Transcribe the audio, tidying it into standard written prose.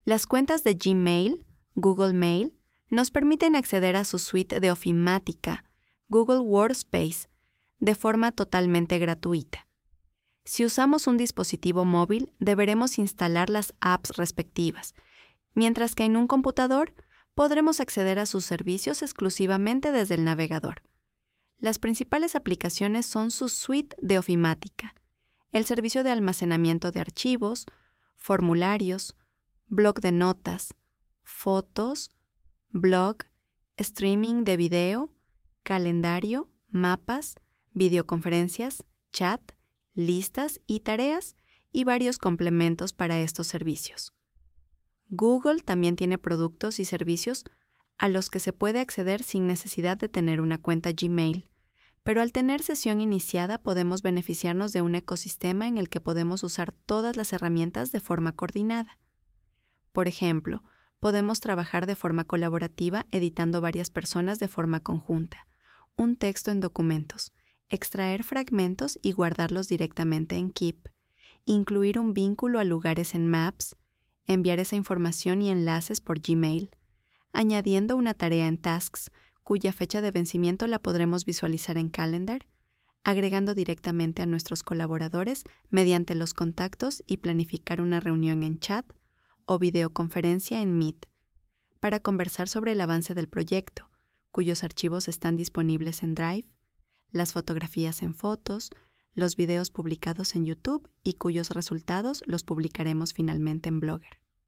Las cuentas de Gmail, Google Mail, nos permiten acceder a su suite de ofimática, Google Workspace, de forma totalmente gratuita. Si usamos un dispositivo móvil, deberemos instalar las apps respectivas, mientras que en un computador podremos acceder a sus servicios exclusivamente desde el navegador. Las principales aplicaciones son su suite de ofimática, el servicio de almacenamiento de archivos, formularios, blog de notas, fotos, blog, streaming de video, calendario, mapas, videoconferencias, chat, listas y tareas y varios complementos para estos servicios. Google también tiene productos y servicios a los que se puede acceder sin necesidad de tener una cuenta Gmail, pero al tener sesión iniciada podemos beneficiarnos de un ecosistema en el que podemos usar todas las herramientas de forma coordinada. Por ejemplo, podemos trabajar de forma colaborativa editando varias personas de forma conjunta, un texto en documentos, extraer fragmentos y guardarlos directamente en Keep, incluir un vínculo a lugares en Maps, enviar esa información y enlaces por Gmail, añadiendo una tarea en Tasks, cuya fecha de vencimiento la podremos visualizar en Calendar, agregando directamente a nuestros colaboradores mediante los contactos y planificar una reunión en chat o videoconferencia en Meet, para conversar sobre el avance del proyecto, cuyos archivos están disponibles en Drive, las fotografías en Fotos, los videos publicados en YouTube y cuyos resultados los publicaremos finalmente en Blogger.